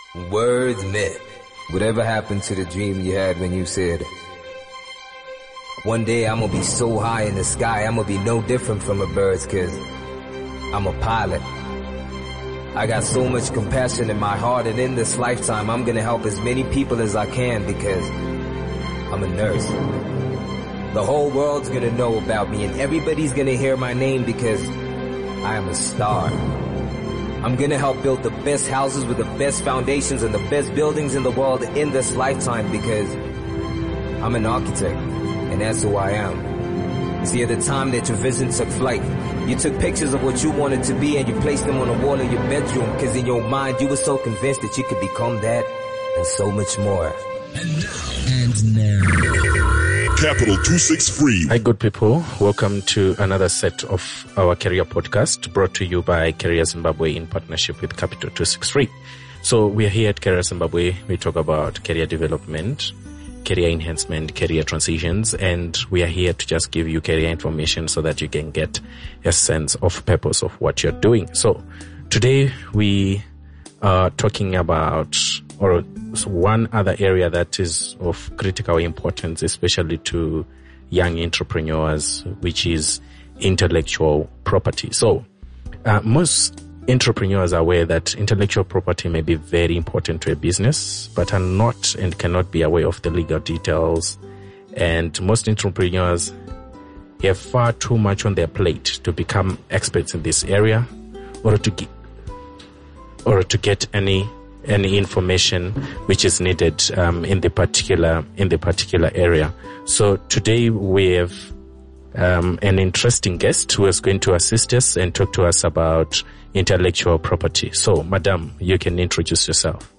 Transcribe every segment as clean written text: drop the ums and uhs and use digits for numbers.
Words met. Whatever happened to the dream you had when you said, one day I'm gonna be so high in the sky, I'm gonna be no different from the birds, cause I'm a pilot. I got so much compassion in my heart, and in this lifetime I'm gonna help as many people as I can because I'm a nurse. The whole world's gonna know about me, and everybody's gonna hear my name because I am a star. I'm gonna help build the best houses with the best foundations and the best buildings in the world in this lifetime because I'm an architect, and that's who I am. See, at the time that your vision took flight, you took pictures of what you wanted to be and you placed them on the wall of your bedroom because in your mind you were so convinced that you could become that and so much more. And now. Capital 263. Hi, good people. Welcome to another set of our career podcast brought to you by Career Zimbabwe in partnership with Capital 263. So we are here at Career Zimbabwe. We talk about career development, career enhancement, career transitions, and we are here to just give you career information so that you can get a sense of purpose of what you're doing. So today we are talking about one other area that is of critical importance, especially to young entrepreneurs, which is intellectual property. So, most entrepreneurs are aware that intellectual property may be very important to a business, but are not and cannot be aware of the legal details. And most entrepreneurs have far too much on their plate to become experts in this area or to get any information which is needed in the particular area. So today we have an interesting guest who is going to assist us and talk to us about intellectual property. So, Madam, you can introduce yourself.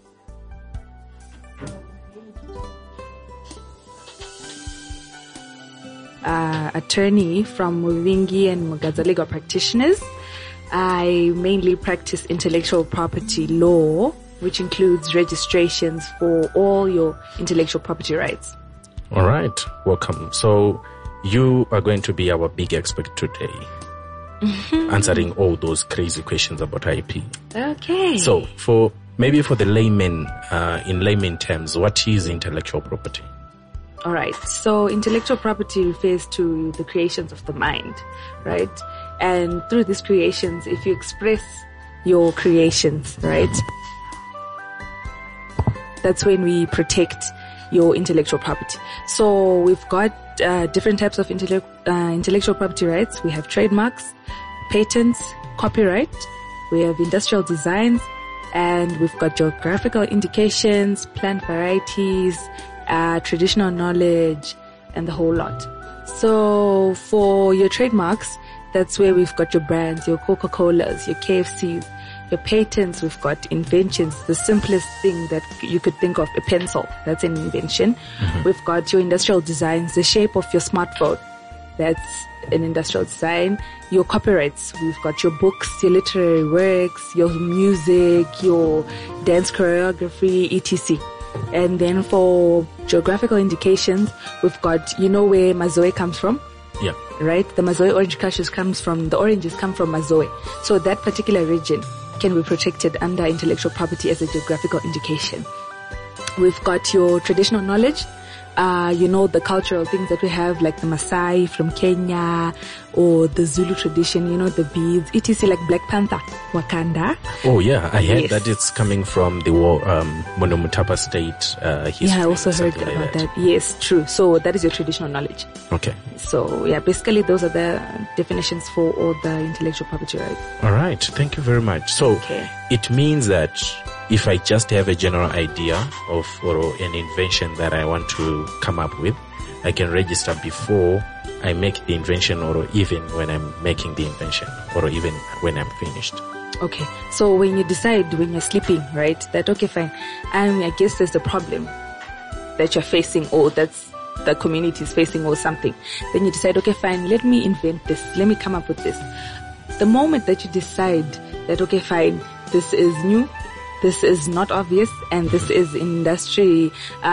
Attorney from Muvingi and Mugadza Legal Practitioners. I mainly practice intellectual property law, which includes registrations for all your intellectual property rights. All right. Welcome. So you are going to be our big expert today, answering all those crazy questions about IP. Okay. So for the layman, in layman terms, what is intellectual property? All right. So intellectual property refers to the creations of the mind, right? And through these creations, if you express your creations, right, that's when we protect your intellectual property. So we've got different types of intellectual property rights. We have trademarks, patents, copyright, we have industrial designs, and we've got geographical indications, plant varieties, traditional knowledge, and the whole lot. So for your trademarks, that's where we've got your brands, your Coca-Colas, your KFCs. Your patents, we've got inventions. The simplest thing that you could think of, a pencil, that's an invention. Mm-hmm. We've got your industrial designs, the shape of your smartphone, that's an industrial design. Your copyrights, we've got your books, your literary works, your music, your dance choreography, etc. And then for geographical indications, we've got, you know where Mazoe comes from? Yeah. Right? The Mazoe orange crushes the oranges come from Mazoe. So that particular region can be protected under intellectual property as a geographical indication. We've got your traditional knowledge, the cultural things that we have, like the Maasai from Kenya, or the Zulu tradition, the beads, etc., like Black Panther, Wakanda. Oh yeah, I heard that it's coming from the Monomotapa state history. Yeah, I also heard about that. Yes, true. So that is your traditional knowledge. Okay. So yeah, basically those are the definitions for all the intellectual property rights. All right, thank you very much. So It means that if I just have a general idea of or an invention that I want to come up with, I can register before I make the invention, or even when I'm making the invention, or even when I'm finished. Okay. So when you decide, when you're sleeping, right, that, okay, fine, I guess there's a problem that you're facing, or that's the community is facing, or something. Then you decide, okay, fine, let me invent this. Let me come up with this. The moment that you decide that, okay, fine, this is new, this is not obvious, and this is industry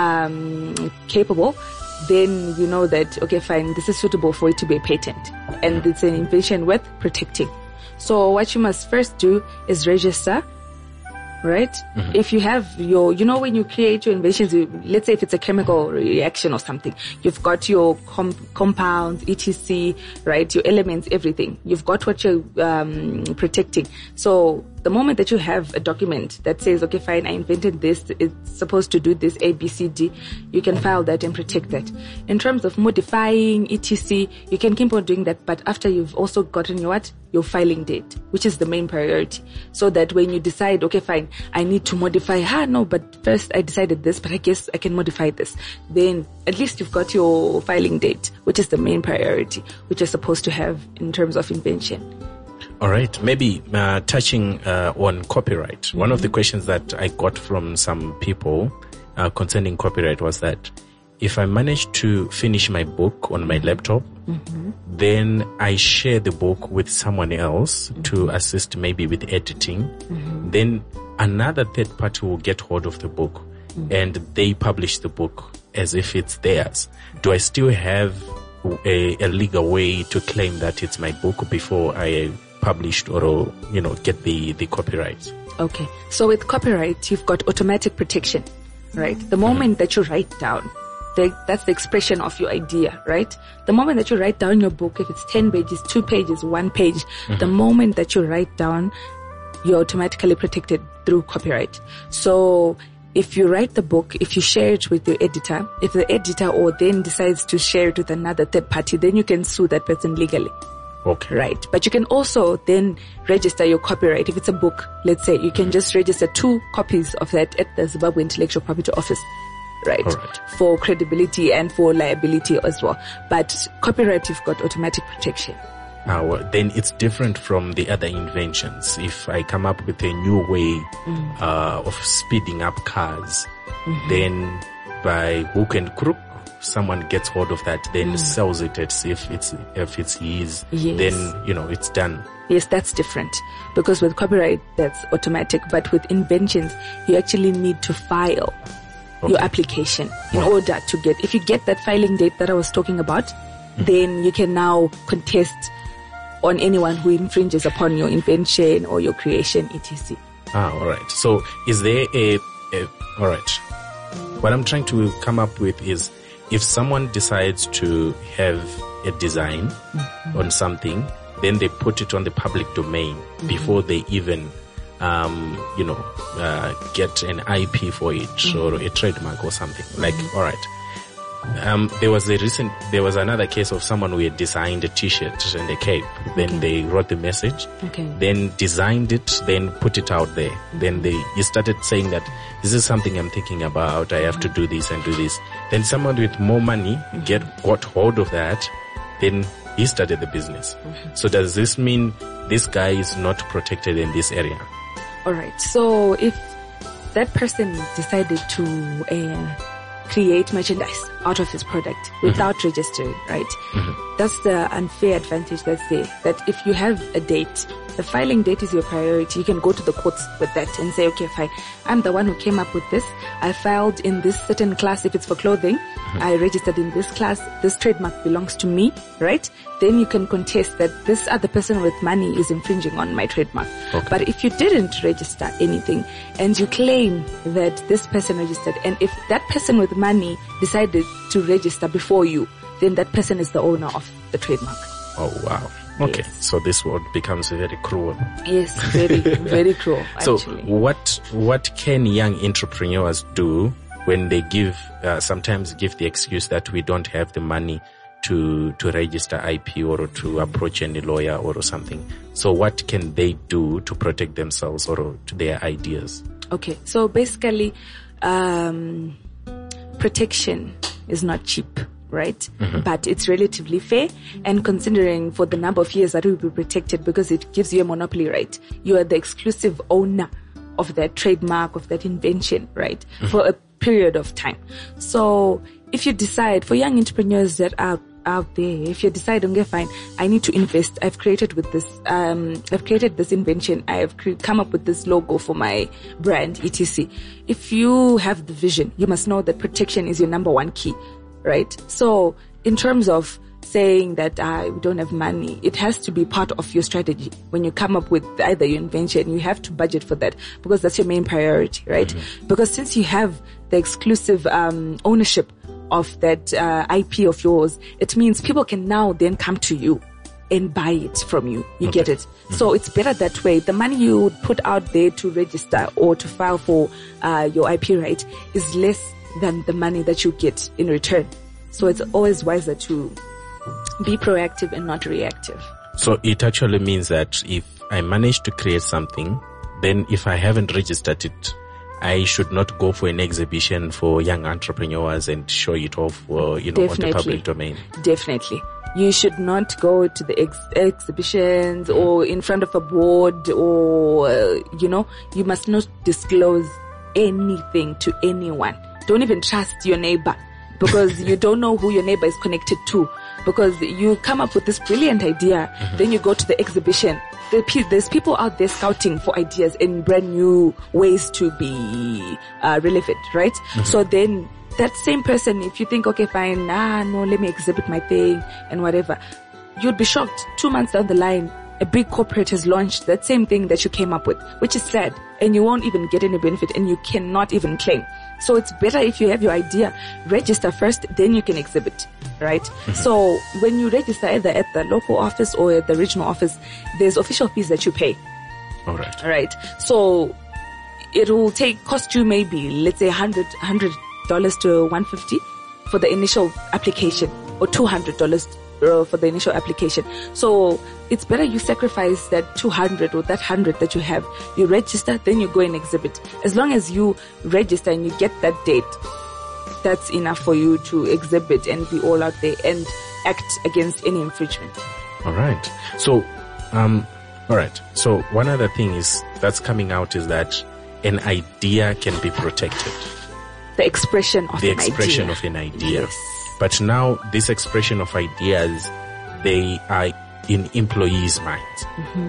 capable, then you know that, okay, fine, this is suitable for it to be a patent, and it's an invention worth protecting. So what you must first do is register right? If you have when you create your inventions, let's say if it's a chemical reaction or something, you've got your compounds, etc., right? Your elements, everything. You've got what you're protecting. So the moment that you have a document that says, okay, fine, I invented this, it's supposed to do this, A, B, C, D, you can file that and protect that. In terms of modifying, etc., you can keep on doing that, but after you've also gotten your filing date, which is the main priority. So that when you decide, okay, fine, I need to modify, but first I decided this, but I guess I can modify this. Then at least you've got your filing date, which is the main priority, which you're supposed to have in terms of invention. All right. Maybe touching on copyright. One of the questions that I got from some people concerning copyright was that if I manage to finish my book on my laptop, then I share the book with someone else to assist maybe with editing. Then another third party will get hold of the book and they publish the book as if it's theirs. Do I still have a legal way to claim that it's my book before I published or, get the copyright? Okay. So with copyright, you've got automatic protection, right? The moment that you write down, that's the expression of your idea, right? The moment that you write down your book, if it's 10 pages, 2 pages, 1 page, the moment that you write down, you're automatically protected through copyright. So if you write the book, if you share it with your editor, if the editor or then decides to share it with another third party, then you can sue that person legally. Okay. Right. But you can also then register your copyright. If it's a book, let's say, you can just register 2 copies of that at the Zimbabwe Intellectual Property Office. Right. For credibility and for liability as well. But copyright, you've got automatic protection. Then it's different from the other inventions. If I come up with a new way of speeding up cars, then by hook and crook, someone gets hold of that, then sells it as if it's his, then, it's done. Yes, that's different. Because with copyright, that's automatic. But with inventions, you actually need to file your application in order to get, if you get that filing date that I was talking about, then you can now contest on anyone who infringes upon your invention or your creation, etc. All right. So is there all right. What I'm trying to come up with is, if someone decides to have a design on something, then they put it on the public domain before they even, get an IP for it or a trademark or something. Like, all right. There was another case of someone who had designed a t-shirt and a cape. Then they wrote the message, then designed it, then put it out there. Then he started saying that this is something I'm thinking about. I have to do this and do this. Then someone with more money got hold of that. Then he started the business. So does this mean this guy is not protected in this area? All right. So if that person decided to create merchandise out of his product without registering, right? That's the unfair advantage that's there. That if you have a date, the filing date is your priority. You can go to the courts with that and say, okay, fine, I'm the one who came up with this. I filed in this certain class. If it's for clothing, I registered in this class. This trademark belongs to me, right? Then you can contest that this other person with money is infringing on my trademark. But if you didn't register anything and you claim that this person registered, and if that person with money decided to register before you, then that person is the owner of the trademark. Oh, wow. Okay. Yes. So this world becomes very cruel. Yes, very, very cruel, so actually. what can young entrepreneurs do when they sometimes give the excuse that we don't have the money to register IP or to approach any lawyer or something? So what can they do to protect themselves or to their ideas? Okay. So basically, protection is not cheap, right? But it's relatively fair, and considering for the number of years that will be protected, because it gives you a monopoly right. You are the exclusive owner of that trademark, of that invention, right? For a period of time. So if you decide, for young entrepreneurs that are out there, if you decide, okay, fine, I need to invest. I've created this invention. I've come up with this logo for my brand, etc. If you have the vision, you must know that protection is your number one key, right? So in terms of saying that we don't have money. It has to be part of your strategy. When you come up with either your invention, you have to budget for that because that's your main priority, right? Because since you have the exclusive ownership of that IP of yours, it means people can now then come to you and buy it from you. You get it? So it's better that way. The money you would put out there to register or to file for your IP right is less than the money that you get in return. So it's always wiser to be proactive and not reactive. So it actually means that if I manage to create something, then if I haven't registered it, I should not go for an exhibition for young entrepreneurs and show it off, on the public domain. Definitely. You should not go to the exhibitions or in front of a board or, you must not disclose anything to anyone. Don't even trust your neighbor because you don't know who your neighbor is connected to. Because you come up with this brilliant idea, then you go to the exhibition. There's people out there scouting for ideas and brand new ways to be relevant, right? So then that same person, if you think, okay, fine, no, let me exhibit my thing and whatever, you'd be shocked. 2 months down the line, a big corporate has launched that same thing that you came up with, which is sad, and you won't even get any benefit and you cannot even claim. So it's better if you have your idea, register first, then you can exhibit, right? So when you register either at the local office or at the regional office, there's official fees that you pay. All right. Right. So it will cost you maybe, let's say $100 to $150 for the initial application or $200 for the initial application. So it's better you sacrifice that 200 or that 100 that you have. You register, then you go and exhibit. As long as you register and you get that date, that's enough for you to exhibit and be all out there and act against any infringement. All right. So, So one other thing that's coming out is that an idea can be protected. The expression of an idea. Yes. But now this expression of ideas, they are in employees' minds.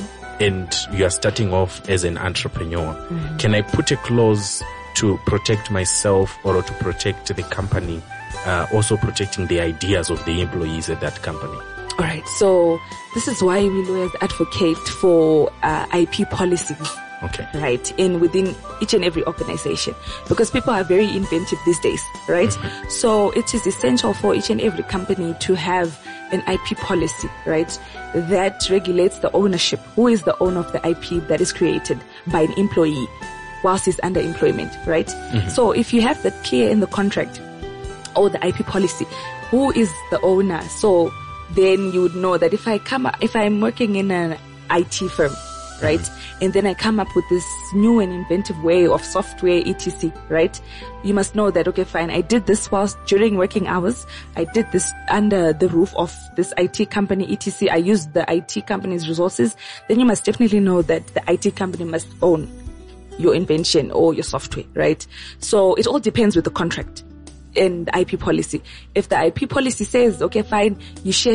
And you are starting off as an entrepreneur. Can I put a clause to protect myself or to protect the company, also protecting the ideas of the employees at that company? All right. So this is why we lawyers advocate for IP policies. Okay. Right. Within each and every organization, because people are very inventive these days, right? So it is essential for each and every company to have an IP policy, right? That regulates the ownership. Who is the owner of the IP that is created by an employee whilst he's under employment, right? So if you have that clear in the contract or the IP policy, who is the owner? So then you would know that if I'm working in an IT firm, right? And then I come up with this new and inventive way of software, etc., right? You must know that, okay, fine, I did this whilst during working hours. I did this under the roof of this IT company, etc. I used the IT company's resources. Then you must definitely know that the IT company must own your invention or your software, right? So it all depends with the contract and the IP policy. If the IP policy says, okay, fine, you share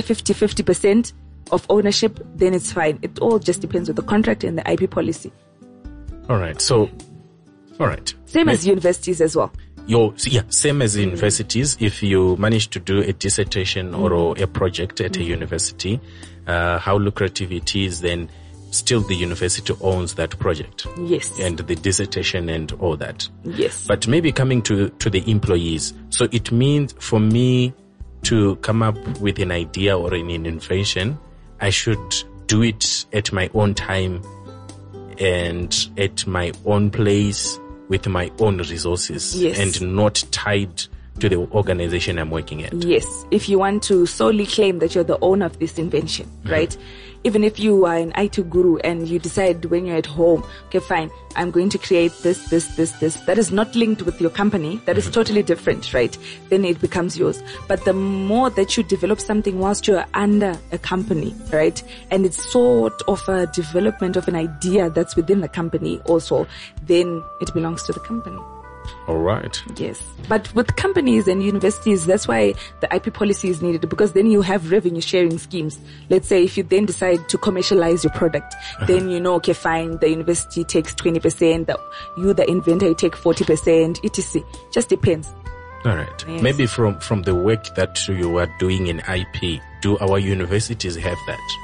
50% of ownership, then it's fine. It all just depends on the contract and the IP policy. All right. So, all right. Same as universities as well. Same as universities. If you manage to do a dissertation or a project at a university, how lucrative it is, then still the university owns that project. Yes. And the dissertation and all that. Yes. But maybe coming to the employees. So it means for me to come up with an idea or an invention, I should do it at my own time and at my own place with my own resources. Yes. And not tied to the organization I'm working at. Yes. If you want to solely claim that you're the owner of this invention, right? Even if you are an IT guru and you decide when you're at home, okay, fine, I'm going to create this, that is not linked with your company, that is totally different, right? Then it becomes yours. But the more that you develop something whilst you're under a company, right? And it's sort of a development of an idea that's within the company also, then it belongs to the company. All right. Yes. But with companies and universities, that's why the IP policy is needed, because then you have revenue sharing schemes. Let's say if you then decide to commercialize your product, then you know, okay, fine, the university takes 20%, the inventor, you take 40%, etc. Just depends. All right. Yes. Maybe from the work that you are doing in IP, do our universities have that?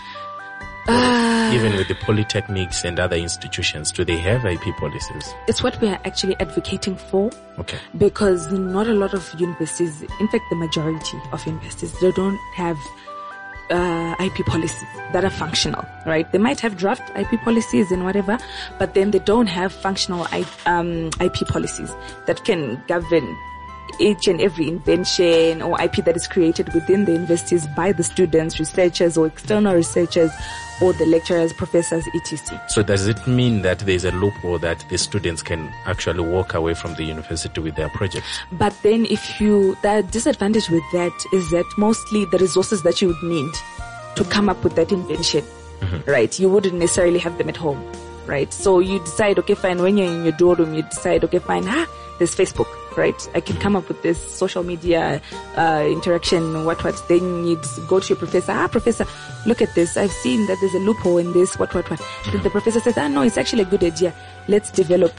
Or even with the polytechnics and other institutions, do they have IP policies? It's what we are actually advocating for. Okay. Because not a lot of universities, in fact, the majority of universities, they don't have IP policies that are functional, right? They might have draft IP policies and whatever, but then they don't have functional IP policies that can govern each and every invention or IP that is created within the universities by the students, researchers or external researchers or the lecturers, professors, etc. So does it mean that there's a loophole that the students can actually walk away from the university with their projects? But then the disadvantage with that is that mostly the resources that you would need to come up with that invention, right? You wouldn't necessarily have them at home, right? So you decide, okay, fine, when you're in your dorm room, you decide, okay, fine, there's Facebook, right? I can come up with this social media interaction, what. Then you'd go to your professor. Professor, look at this. I've seen that there's a loophole in this, what. Then the professor says, no, it's actually a good idea. Let's develop,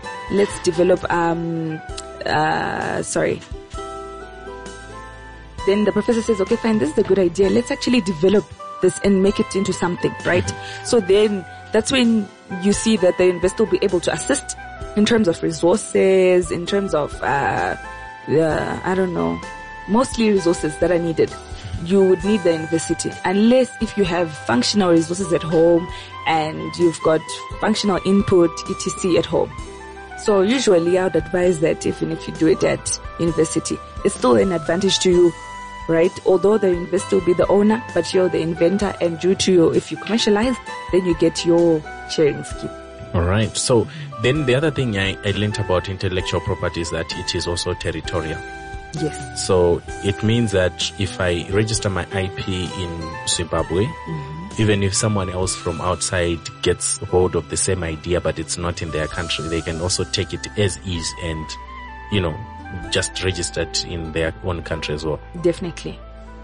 Then the professor says, okay, fine, this is a good idea. Let's actually develop this and make it into something, right? So then that's when you see that the investor will be able to assist in terms of resources, in terms of, mostly resources that are needed. You would need the university, unless if you have functional resources at home and you've got functional input, etc. at home. So usually I would advise that even if you do it at university, it's still an advantage to you, right? Although the investor will be the owner, but you're the inventor, and due to if you commercialize, then you get your sharing scheme. All right. So then the other thing I learned about intellectual property is that it is also territorial. Yes. So it means that if I register my IP in Zimbabwe, even if someone else from outside gets hold of the same idea, but it's not in their country, they can also take it as is and, just register it in their own country as well. Definitely.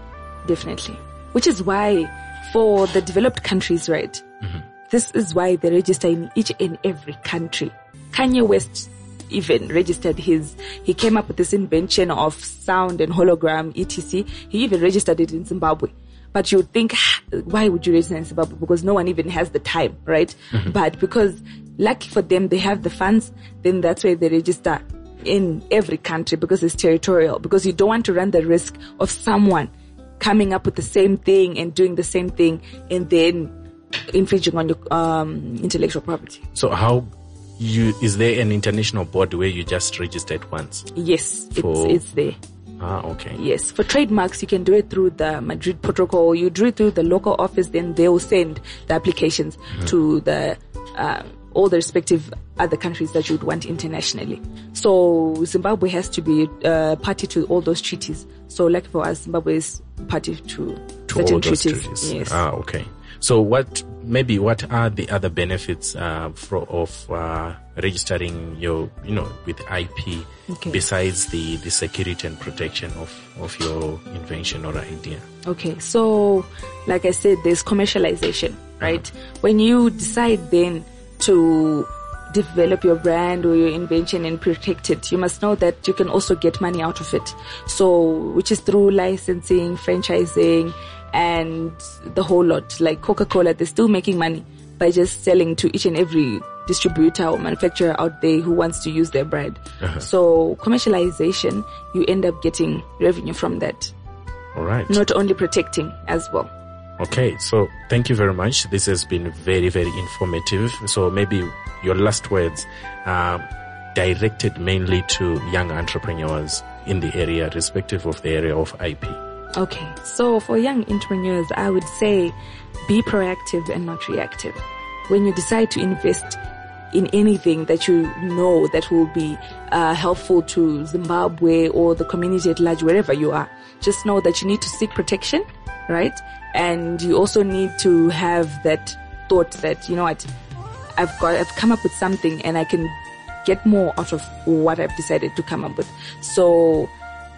Which is why for the developed countries, right? This is why they register in each and every country. Kanye West even registered he came up with this invention of sound and hologram, etc. He even registered it in Zimbabwe. But you would think, why would you register in Zimbabwe? Because no one even has the time, right? But because lucky for them, they have the funds, then that's why they register in every country, because it's territorial, because you don't want to run the risk of someone coming up with the same thing and doing the same thing and then infringing on your intellectual property. So is there an international board where you just register it once? Yes, it's there. Okay. Yes, for trademarks, you can do it through the Madrid Protocol. You do it through the local office, then they will send the applications to the all the respective other countries that you would want internationally. So Zimbabwe has to be party to all those treaties. So like for us, Zimbabwe is party to certain all those treaties. Yes. Okay. So what are the other benefits of registering your, with IP besides the security and protection of your invention or idea? Okay. So like I said, there's commercialization, right? When you decide then to develop your brand or your invention and protect it, you must know that you can also get money out of it. So, which is through licensing, franchising, and the whole lot. Like Coca-Cola, they're still making money by just selling to each and every distributor or manufacturer out there who wants to use their brand. So commercialization, you end up getting revenue from that. All right. Not only protecting as well. Okay, so thank you very much. This has been very, very informative. So maybe your last words are directed mainly to young entrepreneurs in the area, irrespective of the area of IP. Okay, so for young entrepreneurs, I would say be proactive and not reactive. When you decide to invest in anything that you know that will be helpful to Zimbabwe or the community at large, wherever you are, just know that you need to seek protection, right? And you also need to have that thought that, you know what, I've come up with something and I can get more out of what I've decided to come up with. So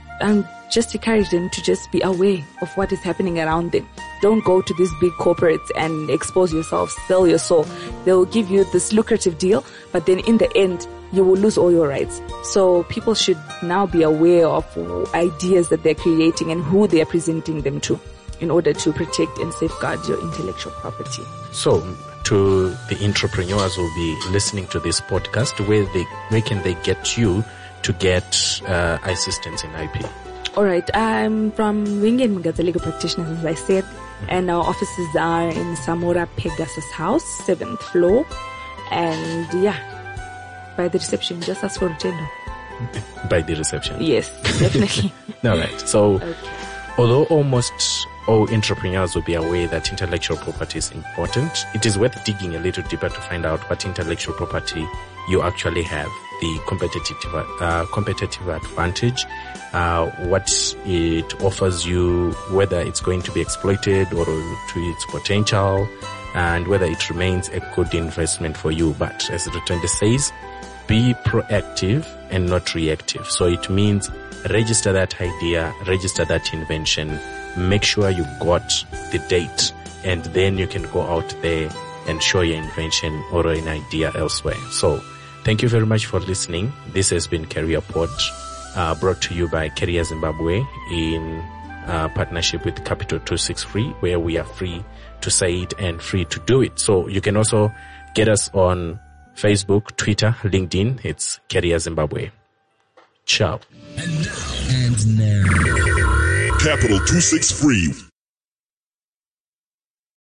just encourage them to just be aware of what is happening around them. Don't go to these big corporates and expose yourself, sell your soul. They'll give you this lucrative deal, but then in the end, you will lose all your rights. So people should now be aware of ideas that they're creating and who they are presenting them to in order to protect and safeguard your intellectual property. So, to the entrepreneurs who will be listening to this podcast, where can they get you to get assistance in IP? All right. I'm from Wingen Mgaza Legal Practitioners, as I said, and our offices are in Samora Pegasus House, 7th floor. And yeah, by the reception, just ask for Rutendo. By the reception? Yes, definitely. All right. So, Okay. although almost all entrepreneurs will be aware that intellectual property is important, it is worth digging a little deeper to find out what intellectual property you actually have, the competitive advantage, what it offers you, whether it's going to be exploited or to its potential, and whether it remains a good investment for you. But as Rutende says, be proactive and not reactive. So it means register that idea, register that invention, make sure you got the date, and then you can go out there and show your invention or an idea elsewhere. So thank you very much for listening. This has been Career Pod, brought to you by Career Zimbabwe in partnership with Capital 263, where we are free to say it and free to do it. So you can also get us on Facebook, Twitter, LinkedIn. It's Career Zimbabwe. Ciao. And now. Capital 263.